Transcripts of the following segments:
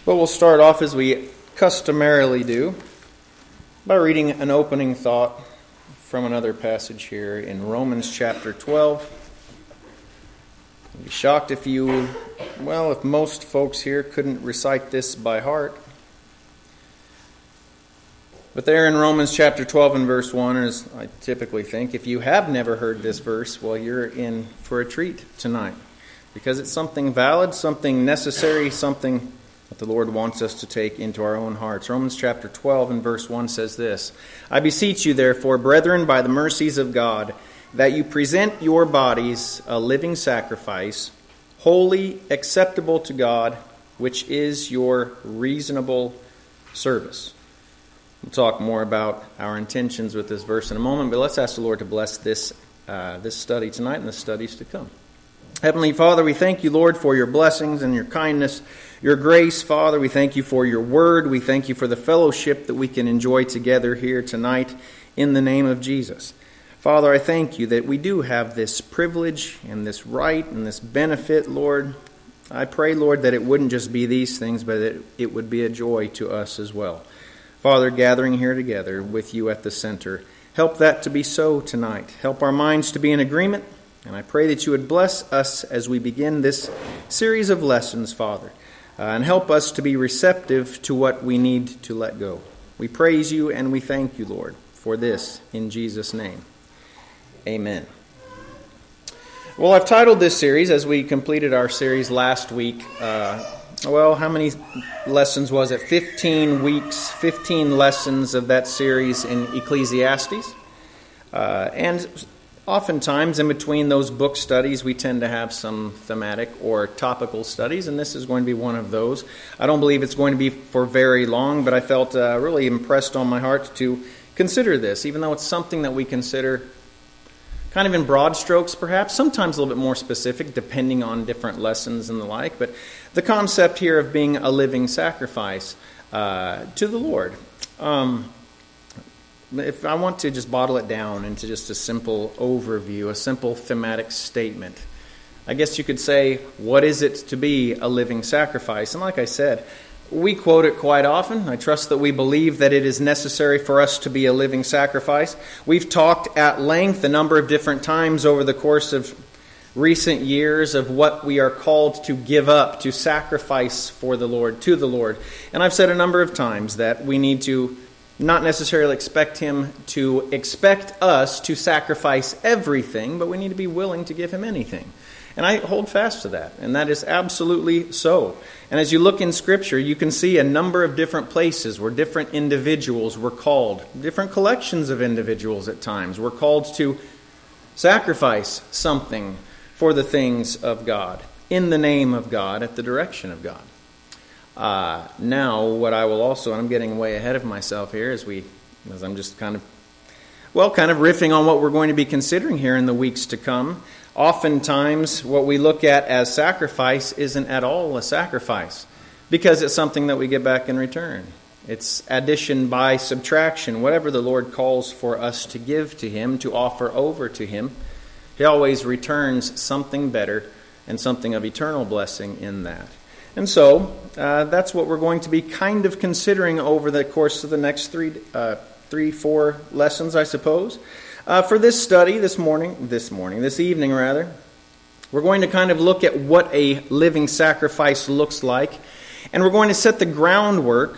But we'll start off as we customarily do by reading an opening thought from another passage here in Romans chapter 12. I'd be shocked if if most folks here couldn't recite this by heart. But there in Romans chapter 12 and verse 1, as I typically think, if you have never heard this verse, well, you're in for a treat tonight. Because it's something valid, something necessary, something that the Lord wants us to take into our own hearts. Romans chapter 12 and verse 1 says this, I beseech you therefore, brethren, by the mercies of God, that you present your bodies a living sacrifice, holy, acceptable to God, which is your reasonable service. We'll talk more about our intentions with this verse in a moment, but let's ask the Lord to bless this study tonight and the studies to come. Heavenly Father, we thank you, Lord, for your blessings and your kindness, your grace. Father, we thank you for your word. We thank you for the fellowship that we can enjoy together here tonight in the name of Jesus. Father, I thank you that we do have this privilege and this right and this benefit, Lord. I pray, Lord, that it wouldn't just be these things, but that it would be a joy to us as well. Father, gathering here together with you at the center, help that to be so tonight. Help our minds to be in agreement. And I pray that you would bless us as we begin this series of lessons, Father, and help us to be receptive to what we need to let go. We praise you and we thank you, Lord, for this in Jesus' name. Amen. Well, I've titled this series, as we completed our series last week, how many lessons was it? 15 weeks, 15 lessons of that series in Ecclesiastes. And oftentimes, in between those book studies, we tend to have some thematic or topical studies, and this is going to be one of those. I don't believe it's going to be for very long, but I felt really impressed on my heart to consider this, even though it's something that we consider kind of in broad strokes, perhaps, sometimes a little bit more specific, depending on different lessons and the like. But the concept here of being a living sacrifice to the Lord. If I want to just bottle it down into just a simple overview, a simple thematic statement, I guess you could say, what is it to be a living sacrifice? And like I said, we quote it quite often. I trust that we believe that it is necessary for us to be a living sacrifice. We've talked at length a number of different times over the course of recent years of what we are called to give up, to sacrifice for the Lord, to the Lord. And I've said a number of times that we need to not necessarily expect Him to expect us to sacrifice everything, but we need to be willing to give Him anything. And I hold fast to that, and that is absolutely so. And as you look in Scripture, you can see a number of different places where different individuals were called, different collections of individuals at times were called to sacrifice something for the things of God, in the name of God, at the direction of God. Now, what I will also, and I'm getting way ahead of myself here as I'm just kind of riffing on what we're going to be considering here in the weeks to come. Oftentimes, what we look at as sacrifice isn't at all a sacrifice because it's something that we get back in return. It's addition by subtraction. Whatever the Lord calls for us to give to Him, to offer over to Him, He always returns something better and something of eternal blessing in that. And so, that's what we're going to be kind of considering over the course of the next four lessons, I suppose. For this study this evening, we're going to kind of look at what a living sacrifice looks like. And we're going to set the groundwork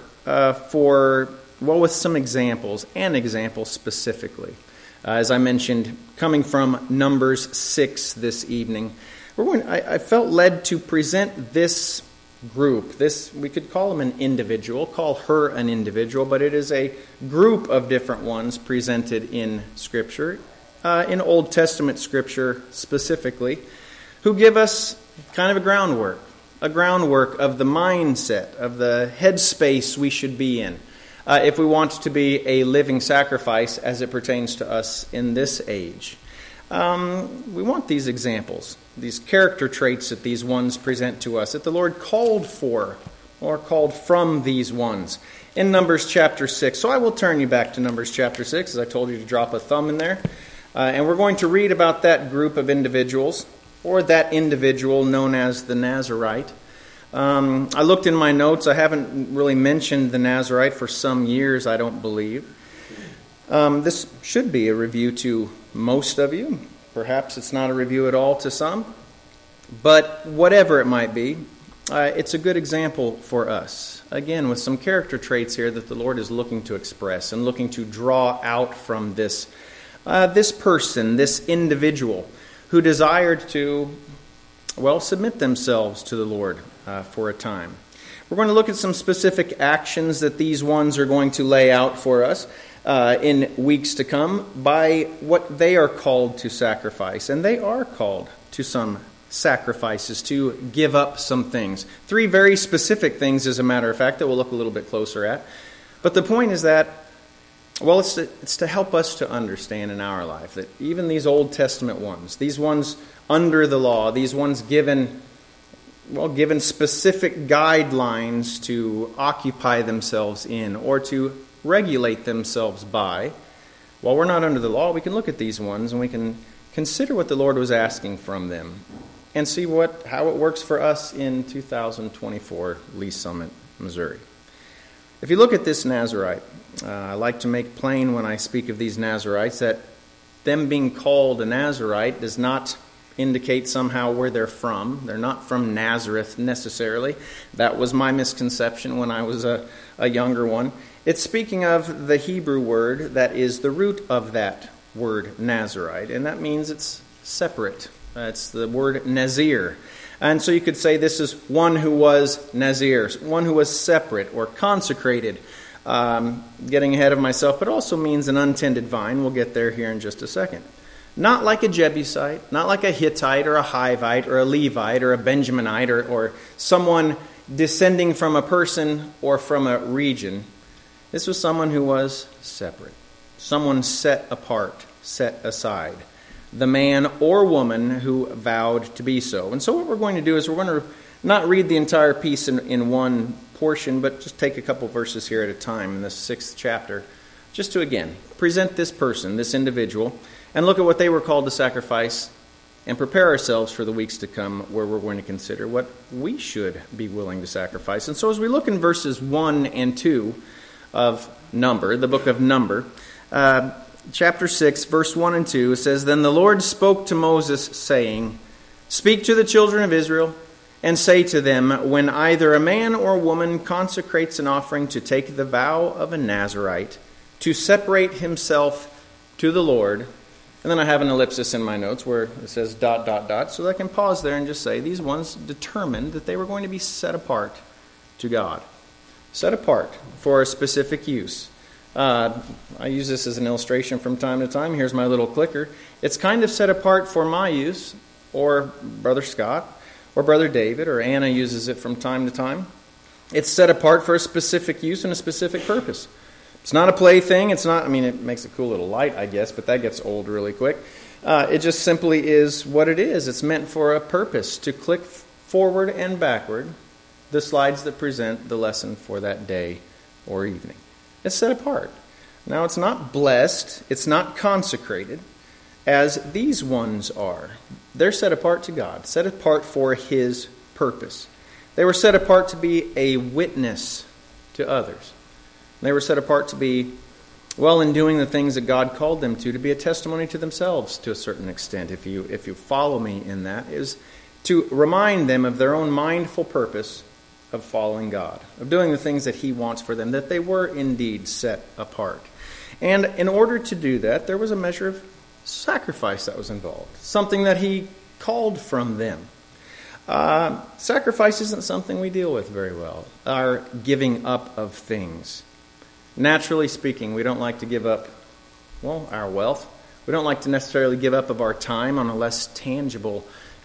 with some examples, an example specifically. As I mentioned, coming from Numbers 6 this evening, I felt led to present this group. We could call him an individual, call her an individual, but it is a group of different ones presented in Scripture, in Old Testament Scripture specifically, who give us kind of a groundwork of the mindset, of the headspace we should be in, if we want to be a living sacrifice as it pertains to us in this age. We want these examples, these character traits that these ones present to us, that the Lord called for or called from these ones in Numbers chapter 6. So I will turn you back to Numbers chapter 6, as I told you to drop a thumb in there. And we're going to read about that group of individuals, or that individual known as the Nazarite. I looked in my notes. I haven't really mentioned the Nazirite for some years, I don't believe. This should be a review to most of you. Perhaps it's not a review at all to some. But whatever it might be, it's a good example for us. Again, with some character traits here that the Lord is looking to express and looking to draw out from this person, this individual, who desired to, submit themselves to the Lord for a time. We're going to look at some specific actions that these ones are going to lay out for us in weeks to come by what they are called to sacrifice. And they are called to some sacrifices, to give up some things. 3 very specific things, as a matter of fact, that we'll look a little bit closer at. But the point is that, it's to help us to understand in our life that even these Old Testament ones, these ones under the law, these ones given specific guidelines to occupy themselves in or to regulate themselves by, while we're not under the law, we can look at these ones and we can consider what the Lord was asking from them and see how it works for us in 2024 Lee Summit, Missouri. If you look at this Nazirite, I like to make plain when I speak of these Nazirites that them being called a Nazirite does not indicate somehow where they're from. They're not from Nazareth necessarily. That was my misconception when I was a younger one. It's speaking of the Hebrew word that is the root of that word Nazirite, and that means it's separate. It's the word Nazir. And so you could say this is one who was Nazir, one who was separate or consecrated. Getting ahead of myself, but also means an untended vine. We'll get there here in just a second. Not like a Jebusite, not like a Hittite or a Hivite or a Levite or a Benjaminite or someone descending from a person or from a region. This was someone who was separate, someone set apart, set aside. The man or woman who vowed to be so. And so what we're going to do is we're going to not read the entire piece in one portion, but just take a couple verses here at a time in this 6th chapter, just to, again, present this person, this individual, and look at what they were called to sacrifice and prepare ourselves for the weeks to come where we're going to consider what we should be willing to sacrifice. And so as we look in verses 1 and 2 of Number, the book of Number, chapter 6, verse 1 and 2, it says, "Then the Lord spoke to Moses, saying, Speak to the children of Israel, and say to them, when either a man or woman consecrates an offering to take the vow of a Nazirite, to separate himself to the Lord." And then I have an ellipsis in my notes where it says ... so I can pause there and just say these ones determined that they were going to be set apart to God. Set apart for a specific use. I use this as an illustration from time to time. Here's my little clicker. It's kind of set apart for my use, or Brother Scott, or Brother David, or Anna uses it from time to time. It's set apart for a specific use and a specific purpose. It's not a plaything. It makes a cool little light, I guess, but that gets old really quick. It just simply is what it is. It's meant for a purpose, to click forward and backward the slides that present the lesson for that day or evening. It's set apart. Now, it's not blessed, it's not consecrated, as these ones are. They're set apart to God, set apart for His purpose. They were set apart to be a witness to others. They were set apart to be, in doing the things that God called them to be a testimony to themselves to a certain extent, if you follow me in that, is to remind them of their own mindful purpose of following God, of doing the things that He wants for them, that they were indeed set apart. And in order to do that, there was a measure of sacrifice that was involved, something that He called from them. Sacrifice isn't something we deal with very well, our giving up of things. Naturally speaking, we don't like to give up, our wealth. We don't like to necessarily give up of our time on a less tangible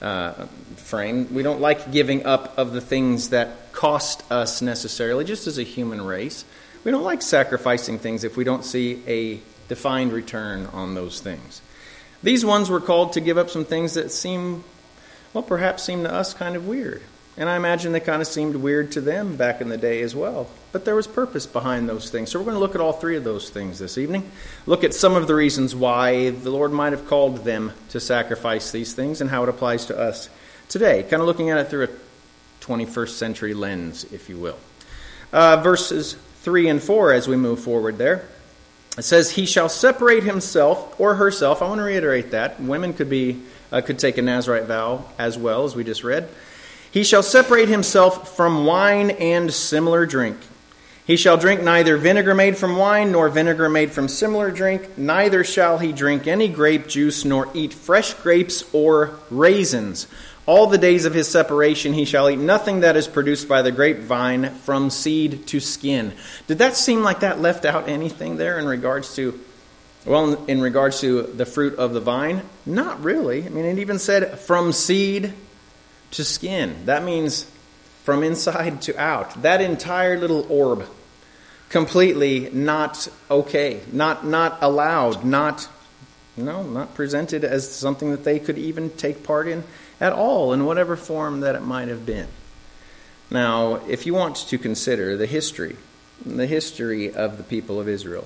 frame. We don't like giving up of the things that cost us necessarily, just as a human race. We don't like sacrificing things if we don't see a defined return on those things. These ones were called to give up some things that perhaps seem to us kind of weird. And I imagine they kind of seemed weird to them back in the day as well. But there was purpose behind those things. So we're going to look at all 3 of those things this evening. Look at some of the reasons why the Lord might have called them to sacrifice these things and how it applies to us today. Kind of looking at it through a 21st century lens, if you will. Verses 3 and 4 as we move forward there. It says, he shall separate himself or herself. I want to reiterate that. Women could take a Nazirite vow as well, as we just read. He shall separate himself from wine and similar drink. He shall drink neither vinegar made from wine, nor vinegar made from similar drink. Neither shall he drink any grape juice, nor eat fresh grapes or raisins. All the days of his separation he shall eat nothing that is produced by the grapevine from seed to skin. Did that seem like that left out anything there in regards to the fruit of the vine? Not really. I mean, it even said from seed to skin. That means from inside to out. That entire little orb, completely not okay, not allowed, not presented as something that they could even take part in at all, in whatever form that it might have been. Now, if you want to consider the history of the people of Israel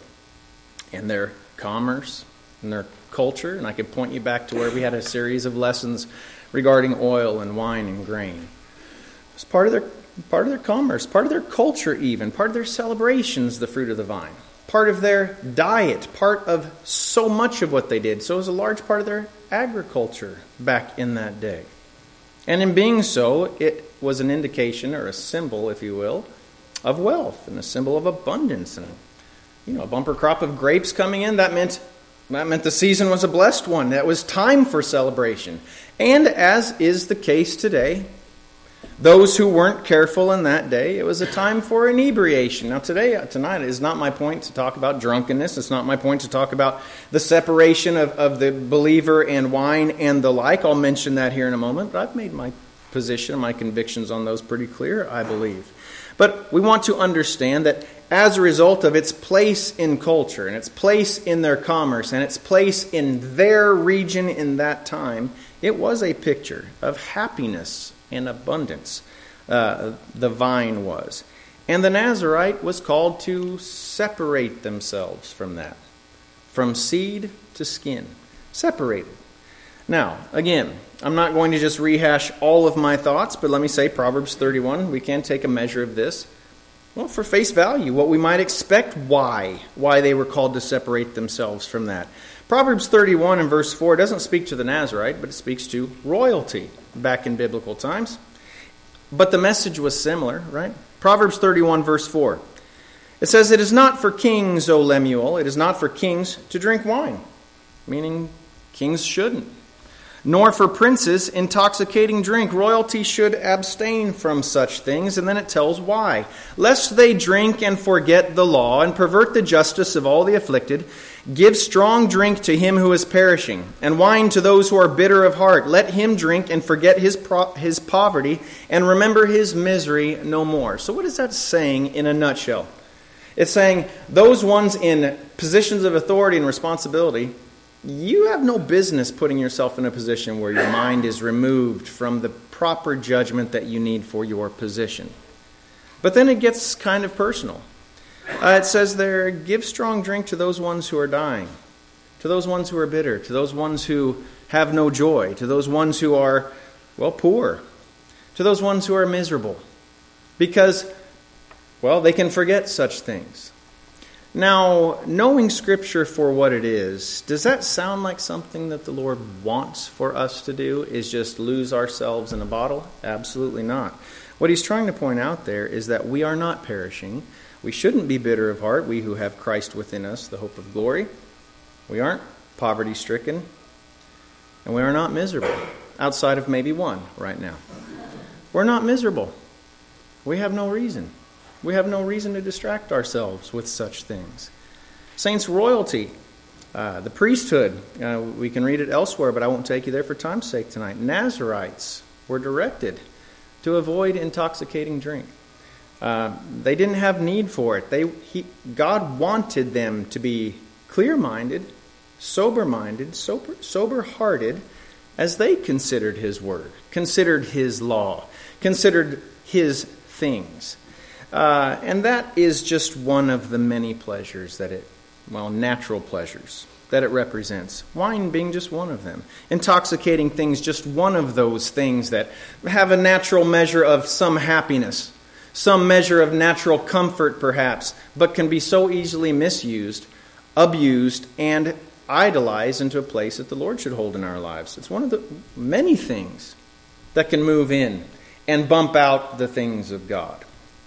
and their commerce and their culture, and I could point you back to where we had a series of lessons regarding oil and wine and grain. It's part of their commerce, part of their culture even, part of their celebrations, the fruit of the vine. Part of their diet, part of so much of what they did. So it was a large part of their agriculture back in that day. And in being so, it was an indication, or a symbol, if you will, of wealth and a symbol of abundance. And a bumper crop of grapes coming in, that meant the season was a blessed one. That was time for celebration. And as is the case today, those who weren't careful in that day, it was a time for inebriation. Now tonight is not my point to talk about drunkenness. It's not my point to talk about the separation of the believer and wine and the like. I'll mention that here in a moment. But I've made my position, my convictions on those pretty clear, I believe. But we want to understand that as a result of its place in culture and its place in their commerce and its place in their region in that time, it was a picture of happiness and abundance, the vine was. And the Nazirite was called to separate themselves from that. From seed to skin. Separated. Now, again, I'm not going to just rehash all of my thoughts, but let me say Proverbs 31, we can take a measure of this. Well, for face value, what we might expect why they were called to separate themselves from that. Proverbs 31 and verse 4 doesn't speak to the Nazirite, but it speaks to royalty back in biblical times. But the message was similar, right? Proverbs 31 verse 4. It says, it is not for kings, O Lemuel, it is not for kings to drink wine. Meaning kings shouldn't. Nor for princes intoxicating drink. Royalty should abstain from such things. And then it tells why. Lest they drink and forget the law and pervert the justice of all the afflicted. Give strong drink to him who is perishing, and wine to those who are bitter of heart. Let him drink and forget his poverty, and remember his misery no more. So what is that saying in a nutshell? It's saying those ones in positions of authority and responsibility, you have no business putting yourself in a position where your mind is removed from the proper judgment that you need for your position. But then it gets kind of personal. It says there, give strong drink to those ones who are dying, to those ones who are bitter, to those ones who have no joy, to those ones who are, poor, to those ones who are miserable. Because, they can forget such things. Now, knowing Scripture for what it is, does that sound like something that the Lord wants for us to do, is just lose ourselves in a bottle? Absolutely not. What he's trying to point out there is that we are not perishing. We shouldn't be bitter of heart, we who have Christ within us, the hope of glory. We aren't poverty-stricken, and we are not miserable, outside of maybe one right now. We're not miserable. We have no reason. We have no reason to distract ourselves with such things. Saints, royalty, the priesthood, we can read it elsewhere, but I won't take you there for time's sake tonight. Nazirites were directed to avoid intoxicating drink. They didn't have need for it. God wanted them to be clear-minded, sober-minded, sober-hearted, as they considered His Word, considered His law, considered His things. And that is just one of the many pleasures natural pleasures that it represents. Wine being just one of them. Intoxicating things, just one of those things that have a natural measure of some happiness, some measure of natural comfort perhaps, but can be so easily misused, abused, and idolized into a place that the Lord should hold in our lives. It's one of the many things that can move in and bump out the things of God.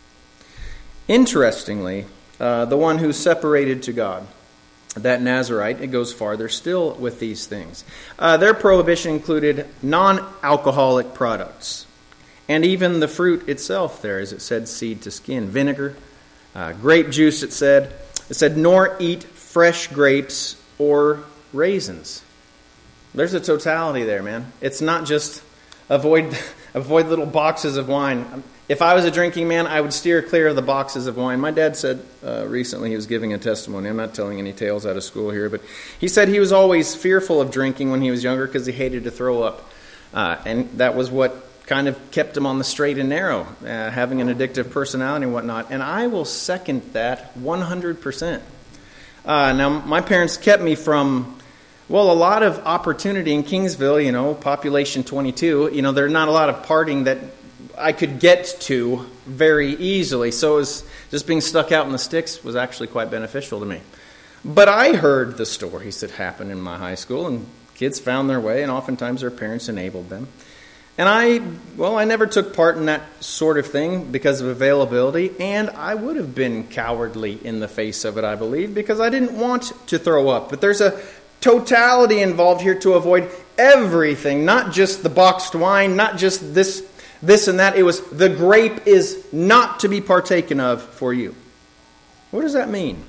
Interestingly, the one who's separated to God, that Nazirite, it goes farther still with these things. Their prohibition included non-alcoholic products, and even the fruit itself there, as it said, seed to skin, vinegar, grape juice, it said, nor eat fresh grapes or raisins. There's a totality there, man. It's not just avoid little boxes of wine. If I was a drinking man, I would steer clear of the boxes of wine. My dad said recently, he was giving a testimony. I'm not telling any tales out of school here, but he said he was always fearful of drinking when he was younger because he hated to throw up. And that was what kind of kept him on the straight and narrow, having an addictive personality and whatnot. And I will second that 100%. Now, my parents kept me from, well, a lot of opportunity in Kingsville, population 22. There's not a lot of partying that I could get to very easily. So it was just being stuck out in the sticks was actually quite beneficial to me. But I heard the stories that happened in my high school, and kids found their way, and oftentimes their parents enabled them. And I never took part in that sort of thing because of availability, and I would have been cowardly in the face of it, I believe, because I didn't want to throw up. But there's a totality involved here to avoid everything, not just the boxed wine, not just this and that. It was the grape is not to be partaken of for you. What does that mean?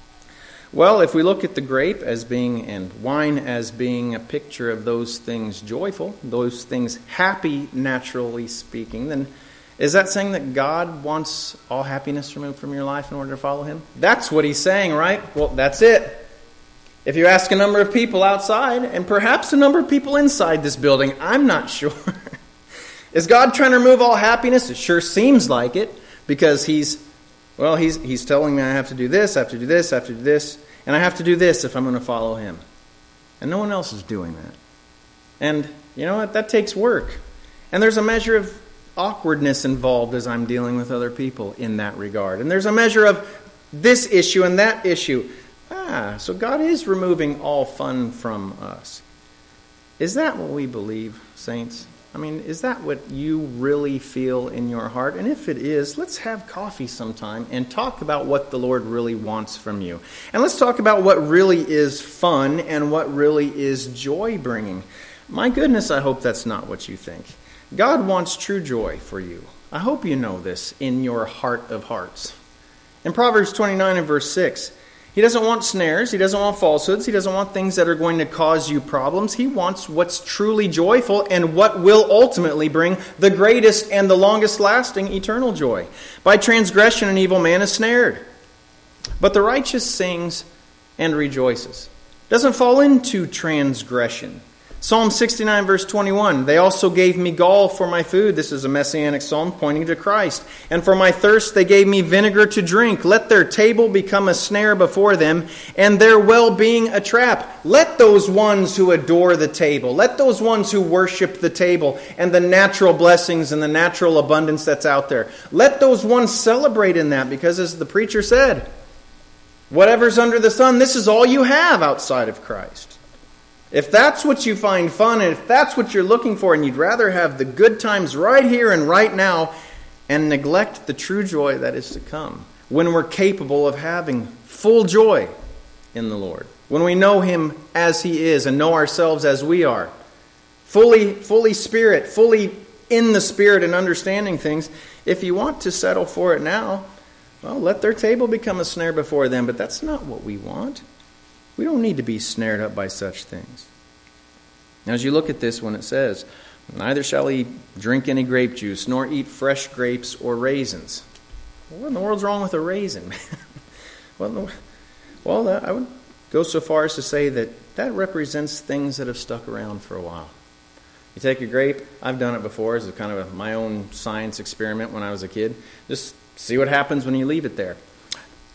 Well, if we look at the grape as being, and wine as being a picture of those things joyful, those things happy, naturally speaking, then is that saying that God wants all happiness removed from your life in order to follow Him? That's what He's saying, right? Well, that's it. If you ask a number of people outside, and perhaps a number of people inside this building, I'm not sure. Is God trying to remove all happiness? It sure seems like it, because He's telling me I have to do this, I have to do this, I have to do this, and I have to do this if I'm going to follow Him. And no one else is doing that. And you know what? That takes work. And there's a measure of awkwardness involved as I'm dealing with other people in that regard. And there's a measure of this issue and that issue. So God is removing all fun from us. Is that what we believe, saints? I mean, is that what you really feel in your heart? And if it is, let's have coffee sometime and talk about what the Lord really wants from you. And let's talk about what really is fun and what really is joy-bringing. My goodness, I hope that's not what you think. God wants true joy for you. I hope you know this in your heart of hearts. In Proverbs 29 and verse 6, He doesn't want snares. He doesn't want falsehoods. He doesn't want things that are going to cause you problems. He wants what's truly joyful and what will ultimately bring the greatest and the longest lasting eternal joy. By transgression, an evil man is snared, but the righteous sings and rejoices. Doesn't fall into transgression. Psalm 69 verse 21, they also gave me gall for my food. This is a messianic psalm pointing to Christ. And for my thirst they gave me vinegar to drink. Let their table become a snare before them, and their well-being a trap. Let those ones who adore the table, let those ones who worship the table and the natural blessings and the natural abundance that's out there, let those ones celebrate in that, because as the preacher said, whatever's under the sun, this is all you have outside of Christ. If that's what you find fun, and if that's what you're looking for, and you'd rather have the good times right here and right now and neglect the true joy that is to come, when we're capable of having full joy in the Lord, when we know Him as He is and know ourselves as we are, fully Spirit, fully in the Spirit and understanding things, if you want to settle for it now, well, let their table become a snare before them, but that's not what we want. We don't need to be snared up by such things. Now, as you look at this, when it says, neither shall he drink any grape juice, nor eat fresh grapes or raisins. What in the world's wrong with a raisin? I would go so far as to say that represents things that have stuck around for a while. You take a grape, I've done it before as a kind of my own science experiment when I was a kid. Just see what happens when you leave it there.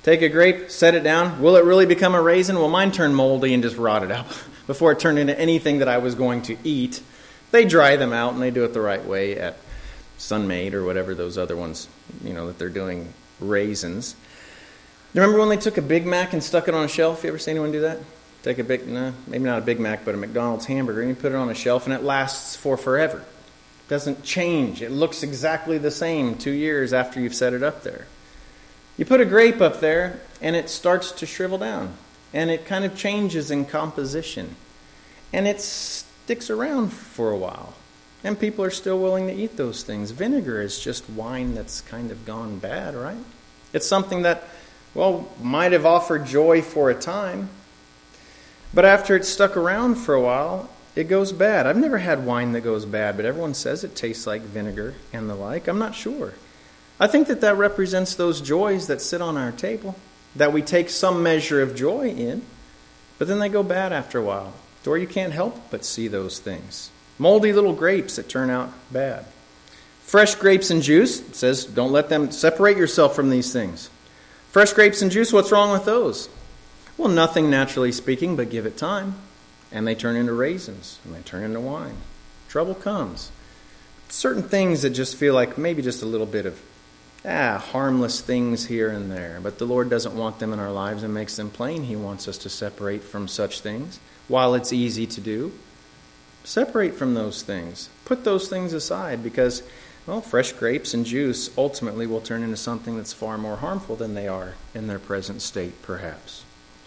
Take a grape, set it down. Will it really become a raisin? Well, mine turned moldy and just rotted up before it turned into anything that I was going to eat. They dry them out, and they do it the right way at Sunmaid or whatever those other ones, that they're doing raisins. You remember when they took a Big Mac and stuck it on a shelf? You ever seen anyone do that? Take maybe not a Big Mac, but a McDonald's hamburger, and you put it on a shelf, and it lasts for forever. It doesn't change. It looks exactly the same 2 years after you've set it up there. You put a grape up there, and it starts to shrivel down, and it kind of changes in composition, and it sticks around for a while, and people are still willing to eat those things. Vinegar is just wine that's kind of gone bad, right? It's something that, might have offered joy for a time, but after it's stuck around for a while, it goes bad. I've never had wine that goes bad, but everyone says it tastes like vinegar and the like. I'm not sure. I think that represents those joys that sit on our table, that we take some measure of joy in, but then they go bad after a while, to where you can't help but see those things. Moldy little grapes that turn out bad. Fresh grapes and juice, it says, don't let them separate yourself from these things. Fresh grapes and juice, what's wrong with those? Well, nothing naturally speaking, but give it time. And they turn into raisins, and they turn into wine. Trouble comes. Certain things that just feel like maybe just a little bit of harmless things here and there. But the Lord doesn't want them in our lives and makes them plain. He wants us to separate from such things. While it's easy to do, separate from those things. Put those things aside because, fresh grapes and juice ultimately will turn into something that's far more harmful than they are in their present state, perhaps.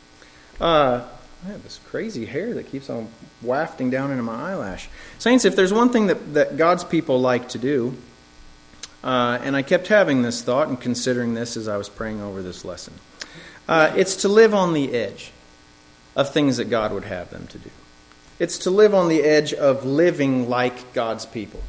I have this crazy hair that keeps on wafting down into my eyelash. Saints, if there's one thing that God's people like to do, and I kept having this thought and considering this as I was praying over this lesson, it's to live on the edge of things that God would have them to do. It's to live on the edge of living like God's people.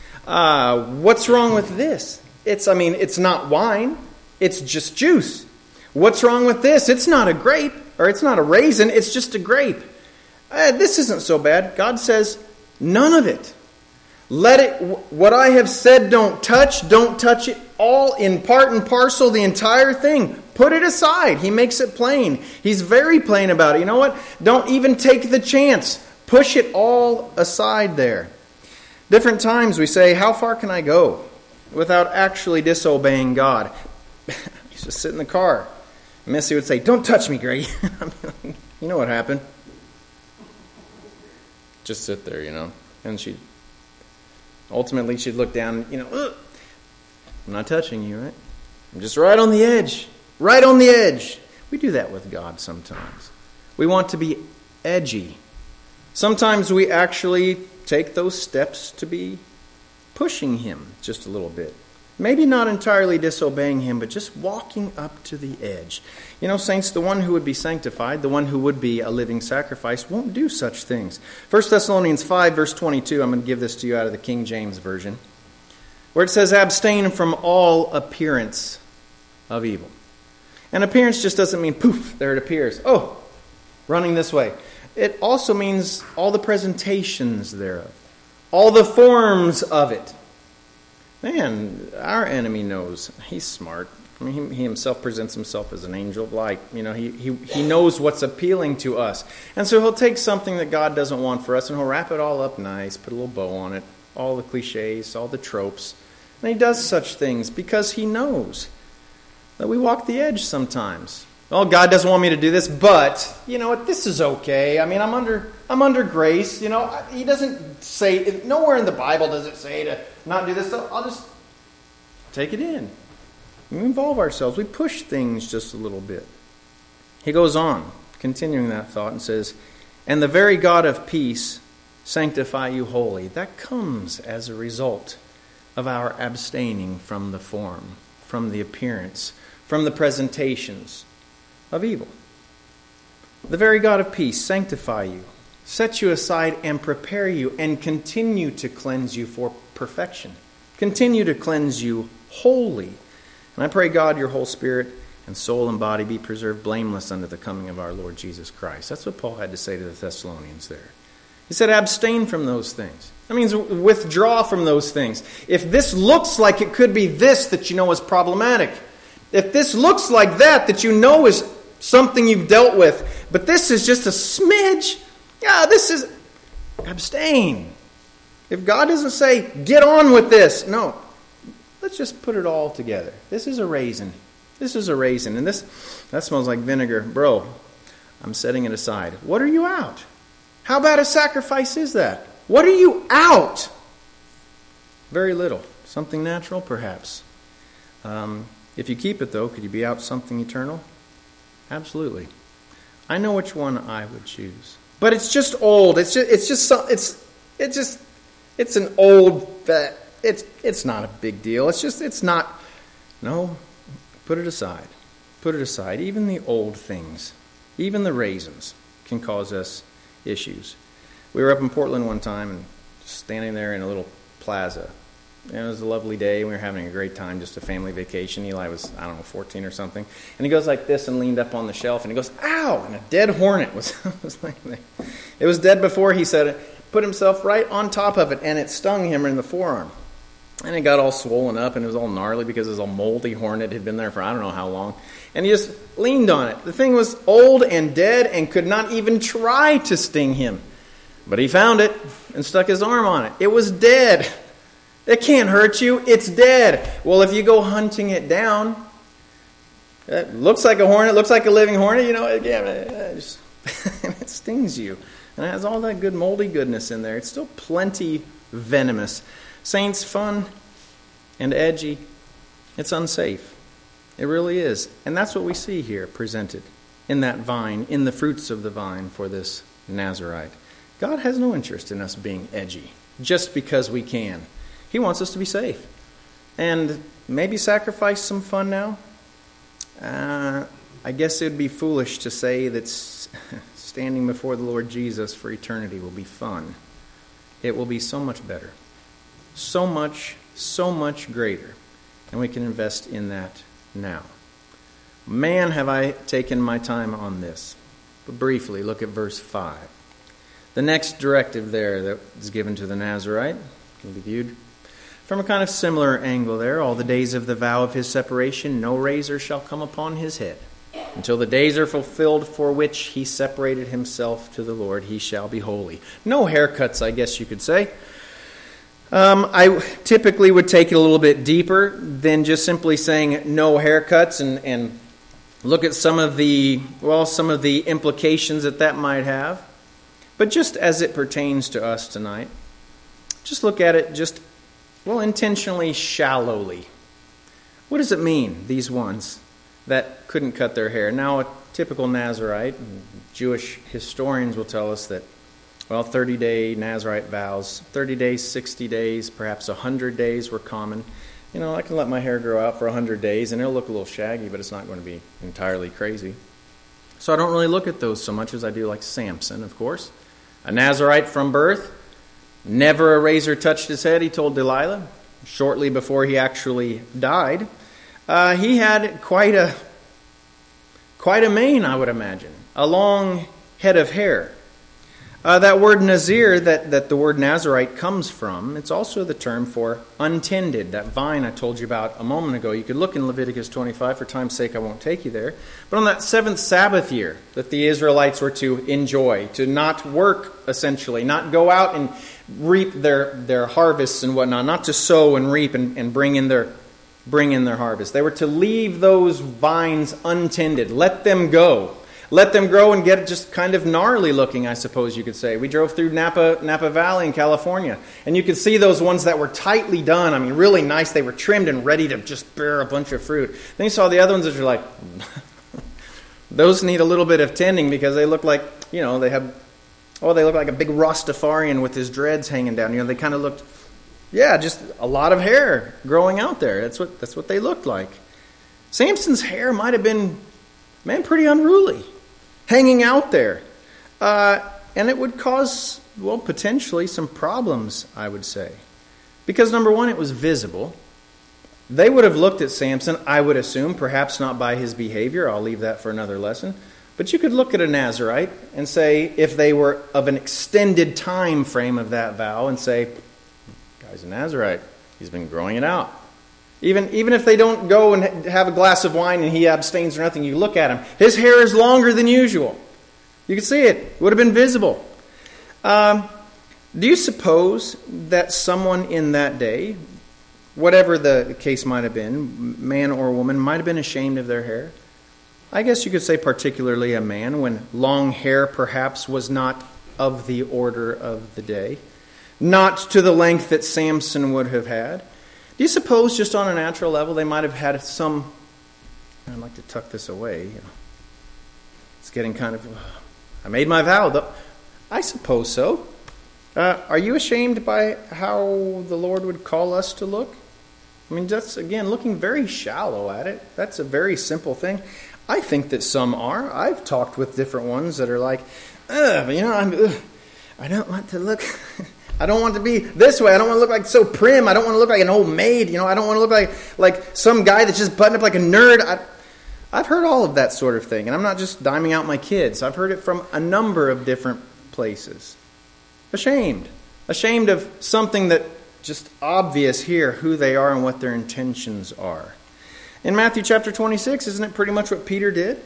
What's wrong with this? It's not wine. It's just juice. What's wrong with this? It's not a grape, or it's not a raisin. It's just a grape. This isn't so bad. God says, none of it. Let it, what I have said, don't touch it all in part and parcel, the entire thing. Put it aside. He makes it plain. He's very plain about it. You know what? Don't even take the chance. Push it all aside there. Different times we say, how far can I go without actually disobeying God? I used to sit in the car. Missy would say, don't touch me, Greg. You know what happened? Just sit there, And ultimately she'd look down, I'm not touching you, right? I'm just right on the edge. Right on the edge. We do that with God sometimes. We want to be edgy. Sometimes we actually take those steps to be pushing Him just a little bit. Maybe not entirely disobeying Him, but just walking up to the edge. Saints, the one who would be sanctified, the one who would be a living sacrifice, won't do such things. 1 Thessalonians 5, verse 22, I'm going to give this to you out of the King James Version, where it says, abstain from all appearance of evil. And appearance just doesn't mean, poof, there it appears. Oh, running this way. It also means all the presentations thereof, all the forms of it. Man, our enemy knows. He's smart. He himself presents himself as an angel of light. He knows what's appealing to us. And so he'll take something that God doesn't want for us and he'll wrap it all up nice, put a little bow on it, all the cliches, all the tropes. And he does such things because he knows that we walk the edge sometimes. Oh, God doesn't want me to do this, but you know what? This is okay. I'm under grace. He doesn't say, nowhere in the Bible does it say to not do this. So I'll just take it in. We involve ourselves. We push things just a little bit. He goes on, continuing that thought, and says, and the very God of peace sanctify you wholly. That comes as a result of our abstaining from the form, from the appearance, from the presentations of evil. The very God of peace sanctify you, set you aside and prepare you and continue to cleanse you for perfection. Continue to cleanse you wholly. And I pray, God, your whole spirit and soul and body be preserved blameless unto the coming of our Lord Jesus Christ. That's what Paul had to say to the Thessalonians there. He said, abstain from those things. That means withdraw from those things. If this looks like it could be this that is problematic, If this looks like that you know is something you've dealt with, but this is just a smidge, this is, abstain. If God doesn't say, get on with this, no, let's just put it all together. This is a raisin. This is a raisin. And that smells like vinegar. Bro, I'm setting it aside. What are you out? How bad a sacrifice is that? What are you out? Very little. Something natural, perhaps. If you keep it, though, could you be out something eternal? Absolutely. I know which one I would choose. But it's just old. It's an old, it's not a big deal. It's not, no, put it aside. Put it aside. Even the old things, even the raisins can cause us issues. We were up in Portland one time and just standing there in a little plaza. And it was a lovely day. We were having a great time, just a family vacation. Eli was, 14 or something. And he goes like this and leaned up on the shelf and he goes, ow! And a dead hornet was like there. It was dead before he said it. Put himself right on top of it and it stung him in the forearm. And it got all swollen up and it was all gnarly because it was a moldy hornet. It had been there for I don't know how long. And he just leaned on it. The thing was old and dead and could not even try to sting him. But he found it and stuck his arm on it. It was dead. It can't hurt you. It's dead. Well, if you go hunting it down, it looks like a hornet, looks like a living hornet, it stings you. And it has all that good moldy goodness in there. It's still plenty venomous. Saints, fun and edgy. It's unsafe. It really is. And that's what we see here presented in that vine, in the fruits of the vine for this Nazirite. God has no interest in us being edgy just because we can. He wants us to be safe. And maybe sacrifice some fun now. I guess it would be foolish to say that standing before the Lord Jesus for eternity will be fun. It will be so much better. So much greater. And we can invest in that now. Man, have I taken my time on this. But briefly, look at verse 5. The next directive there that is given to the Nazirite can be viewed from a kind of similar angle there. All the days of the vow of his separation, no razor shall come upon his head. Until the days are fulfilled for which he separated himself to the Lord, he shall be holy. No haircuts, I guess you could say. I typically would take it a little bit deeper than just simply saying no haircuts and look at some of the implications that might have. But just as it pertains to us tonight, just look at it intentionally shallowly. What does it mean, these ones that couldn't cut their hair? Now, a typical Nazirite, Jewish historians will tell us that, 30-day Nazirite vows, 30 days, 60 days, perhaps 100 days were common. I can let my hair grow out for 100 days, and it'll look a little shaggy, but it's not going to be entirely crazy. So I don't really look at those so much as I do like Samson, of course. A Nazirite from birth. Never a razor touched his head, he told Delilah, shortly before he actually died. He had quite a mane, I would imagine. A long head of hair. That word Nazir that the word Nazirite comes from, it's also the term for untended. That vine I told you about a moment ago. You could look in Leviticus 25. For time's sake, I won't take you there. But on that seventh Sabbath year that the Israelites were to enjoy, to not work, essentially, not go out and reap their harvests and whatnot, not to sow and reap and bring in their harvest. They were to leave those vines untended. Let them go. Let them grow and get just kind of gnarly looking, I suppose you could say. We drove through Napa Valley in California, and you could see those ones that were tightly done. Really nice. They were trimmed and ready to just bear a bunch of fruit. Then you saw the other ones that you're like, those need a little bit of tending because they look like, they look like a big Rastafarian with his dreads hanging down. They kind of looked, just a lot of hair growing out there. That's what they looked like. Samson's hair might have been, pretty unruly, hanging out there. And it would cause, potentially some problems, I would say. Because number one, it was visible. They would have looked at Samson, I would assume, perhaps not by his behavior. I'll leave that for another lesson. But you could look at a Nazirite and say, if they were of an extended time frame of that vow, and say, guy's a Nazirite. He's been growing it out. Even if they don't go and have a glass of wine and he abstains or nothing, you look at him. His hair is longer than usual. You can see it. It would have been visible. Do you suppose that someone in that day, whatever the case might have been, man or woman, might have been ashamed of their hair? I guess you could say particularly a man, when long hair perhaps was not of the order of the day, not to the length that Samson would have had. Do you suppose just on a natural level they might have had some, I'd like to tuck this away, it's getting kind of, I made my vow, though. I suppose so. Are you ashamed by how the Lord would call us to look? I mean, that's, again, looking very shallow at it. That's a very simple thing. I think that some are. I've talked with different ones that are like, I don't want to look, I don't want to be this way. I don't want to look like so prim. I don't want to look like an old maid. I don't want to look like some guy that's just buttoned up like a nerd. I've heard all of that sort of thing. And I'm not just diming out my kids. I've heard it from a number of different places. Ashamed of something that just obvious here, who they are and what their intentions are. In Matthew chapter 26, isn't it pretty much what Peter did?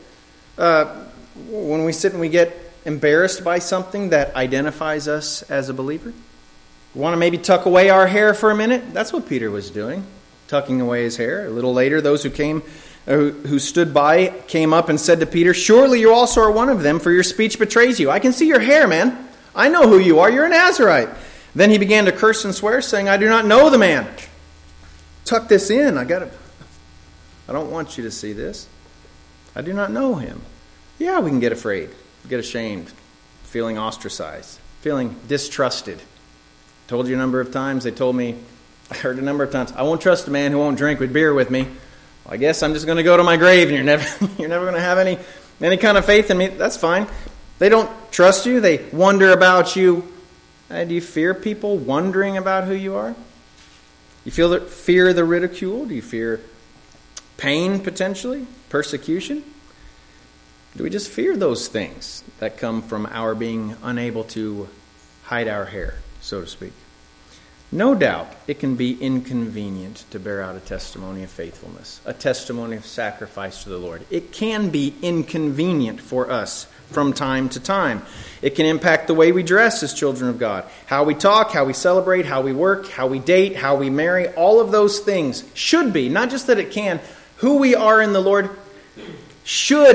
When we sit and we get embarrassed by something that identifies us as a believer, we want to maybe tuck away our hair for a minute. That's what Peter was doing, tucking away his hair. A little later, those who stood by came up and said to Peter, "Surely you also are one of them, for your speech betrays you. I can see your hair, man. I know who you are. You're a Nazarite." Then he began to curse and swear, saying, "I do not know the man." Tuck this in. I don't want you to see this. I do not know him. Yeah, we can get afraid, get ashamed, feeling ostracized, feeling distrusted. Told you a number of times. I heard a number of times, "I won't trust a man who won't drink with beer with me." Well, I guess I'm just going to go to my grave, and you're never going to have any kind of faith in me. That's fine. They don't trust you. They wonder about you. Do you fear people wondering about who you are? You fear the ridicule? Do you fear pain, potentially? Persecution? Do we just fear those things that come from our being unable to hide our hair, so to speak? No doubt it can be inconvenient to bear out a testimony of faithfulness, a testimony of sacrifice to the Lord. It can be inconvenient for us from time to time. It can impact the way we dress as children of God, how we talk, how we celebrate, how we work, how we date, how we marry. All of those things should be, not just that it can, who we are in the Lord should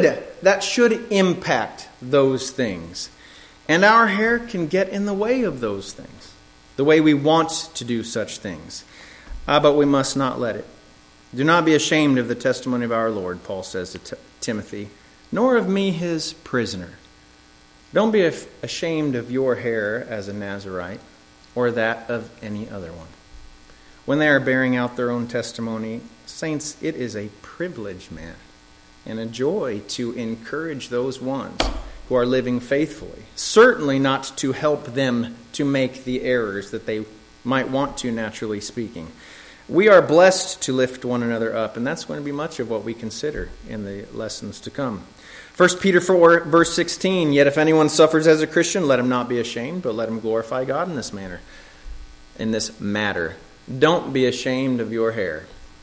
impact those things. And our hair can get in the way of those things, the way we want to do such things. But we must not let it. Do not be ashamed of the testimony of our Lord, Paul says to Timothy, nor of me his prisoner. Don't be ashamed of your hair as a Nazarite or that of any other one. When they are bearing out their own testimony, saints, it is a privilege, man, and a joy to encourage those ones who are living faithfully. Certainly not to help them to make the errors that they might want to, naturally speaking. We are blessed to lift one another up, and that's going to be much of what we consider in the lessons to come. 1 Peter 4, verse 16, "Yet if anyone suffers as a Christian, let him not be ashamed, but let him glorify God in this matter. Don't be ashamed of your hair,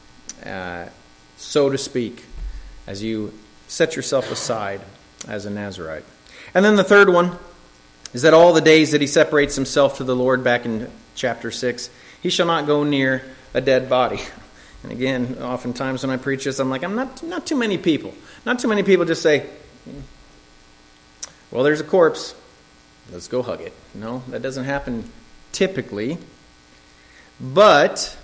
so to speak, as you set yourself aside as a Nazarite." And then the third one is that all the days that he separates himself to the Lord, back in chapter 6, he shall not go near a dead body. And again, oftentimes when I preach this, I'm like, not too many people. Not too many people just say, "Well, there's a corpse. Let's go hug it." No, that doesn't happen typically. But,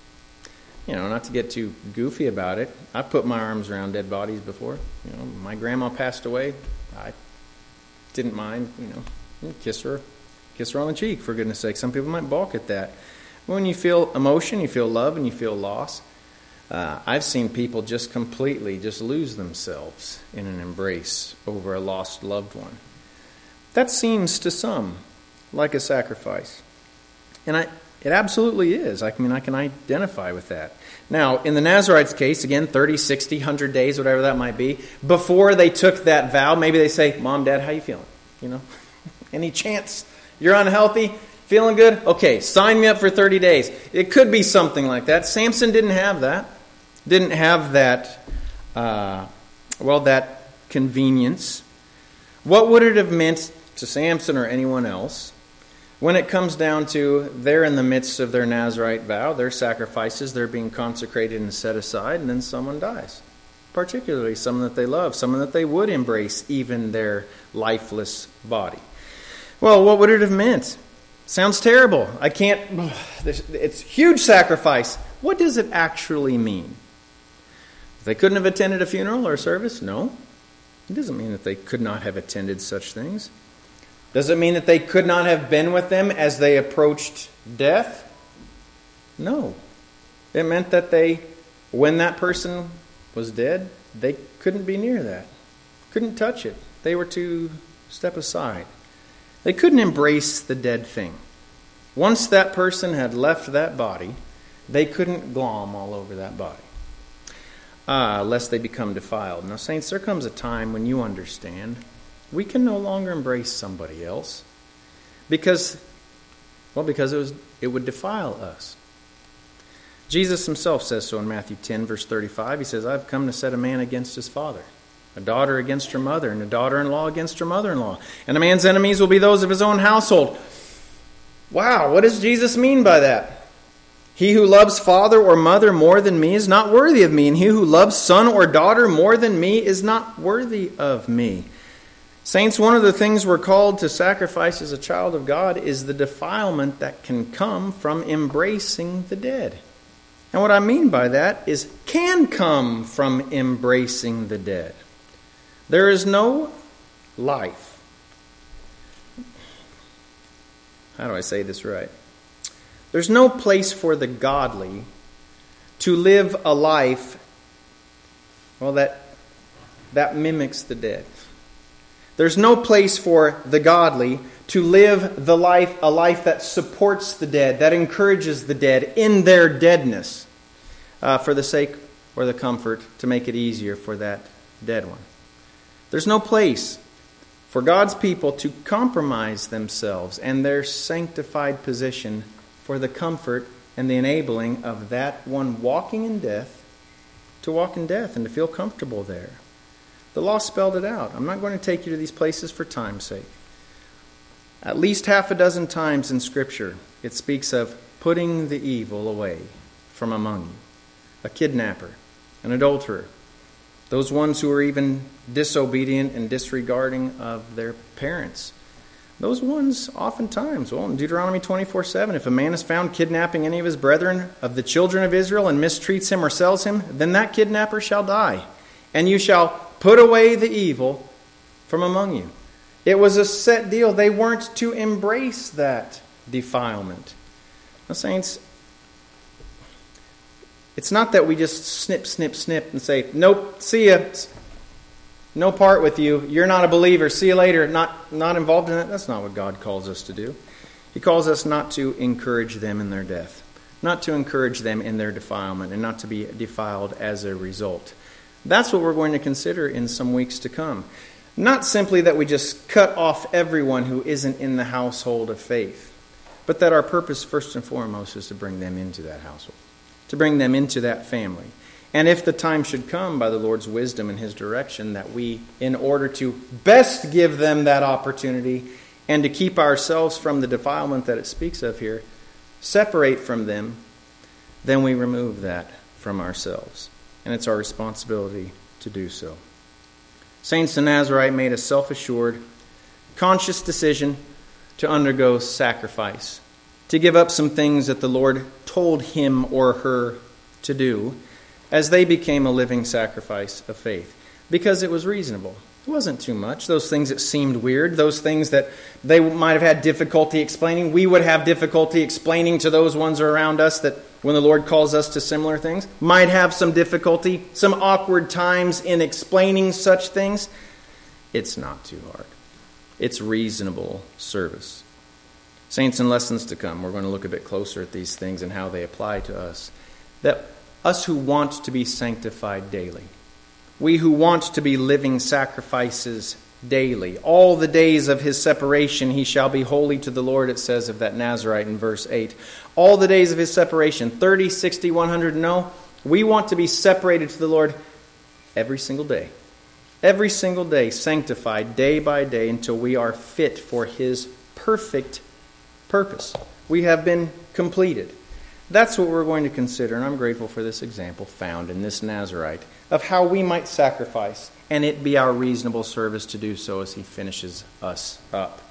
not to get too goofy about it, I've put my arms around dead bodies before. My grandma passed away. I didn't mind, kiss her on the cheek, for goodness sake. Some people might balk at that. When you feel emotion, you feel love, and you feel loss, I've seen people just completely lose themselves in an embrace over a lost loved one. That seems to some like a sacrifice. And it absolutely is. I can identify with that. Now, in the Nazarites' case, again, 30, 60, 100 days, whatever that might be, before they took that vow, maybe they say, "Mom, Dad, how you feeling? Any chance you're unhealthy? Feeling good? Okay, sign me up for 30 days. It could be something like that. Samson didn't have that. Didn't have that, that convenience. What would it have meant to Samson or anyone else when it comes down to they're in the midst of their Nazirite vow, their sacrifices, they're being consecrated and set aside, and then someone dies? Particularly someone that they love, someone that they would embrace, even their lifeless body. Well, what would it have meant? Sounds terrible. It's huge sacrifice. What does it actually mean? They couldn't have attended a funeral or a service? No. It doesn't mean that they could not have attended such things. Does it mean that they could not have been with them as they approached death? No. It meant that when that person was dead, they couldn't be near that. Couldn't touch it. They were to step aside. They couldn't embrace the dead thing. Once that person had left that body, they couldn't glom all over that body, lest they become defiled. Now, saints, there comes a time when you understand we can no longer embrace somebody else because it would defile us. Jesus himself says so in Matthew 10, verse 35. He says, I've come to set a man against his father, a daughter against her mother, and a daughter-in-law against her mother-in-law. And a man's enemies will be those of his own household. Wow, what does Jesus mean by that? He who loves father or mother more than me is not worthy of me, and he who loves son or daughter more than me is not worthy of me. Saints, one of the things we're called to sacrifice as a child of God is the defilement that can come from embracing the dead. And what I mean by that is can come from embracing the dead. There is no life. How do I say this right? There's no place for the godly to live a life, that mimics the dead. There's no place for the godly to live a life that supports the dead, that encourages the dead in their deadness, for the sake or the comfort to make it easier for that dead one. There's no place for God's people to compromise themselves and their sanctified position for the comfort and the enabling of that one walking in death to walk in death and to feel comfortable there. The law spelled it out. I'm not going to take you to these places for time's sake. At least half a dozen times in Scripture, it speaks of putting the evil away from among you. A kidnapper, an adulterer, those ones who are even disobedient and disregarding of their parents. Those ones oftentimes, in Deuteronomy 24:7, if a man is found kidnapping any of his brethren of the children of Israel and mistreats him or sells him, then that kidnapper shall die. And you shall put away the evil from among you. It was a set deal. They weren't to embrace that defilement. Now, saints, it's not that we just snip, and say, nope, see ya. No part with you. You're not a believer. See you later. Not involved in that. That's not what God calls us to do. He calls us not to encourage them in their death, not to encourage them in their defilement, and not to be defiled as a result. That's what we're going to consider in some weeks to come. Not simply that we just cut off everyone who isn't in the household of faith, but that our purpose first and foremost is to bring them into that household, to bring them into that family. And if the time should come by the Lord's wisdom and His direction that we, in order to best give them that opportunity and to keep ourselves from the defilement that it speaks of here, separate from them, then we remove that from ourselves. And it's our responsibility to do so. Saint Nazarite made a self-assured, conscious decision to undergo sacrifice, to give up some things that the Lord told him or her to do as they became a living sacrifice of faith, because it was reasonable. It wasn't too much. Those things that seemed weird, those things that they might have had difficulty explaining, we would have difficulty explaining to those ones around us that when the Lord calls us to similar things, might have some difficulty, some awkward times in explaining such things. It's not too hard. It's reasonable service. Saints, in lessons to come, we're going to look a bit closer at these things and how they apply to us. That us who want to be sanctified daily, we who want to be living sacrifices daily. All the days of his separation he shall be holy to the Lord, it says of that Nazirite in verse 8. All the days of his separation, 30, 60, 100, no. We want to be separated to the Lord every single day. Every single day, sanctified day by day until we are fit for his perfect purpose. We have been completed. That's what we're going to consider, and I'm grateful for this example found in this Nazirite of how we might sacrifice, and it be our reasonable service to do so as he finishes us up.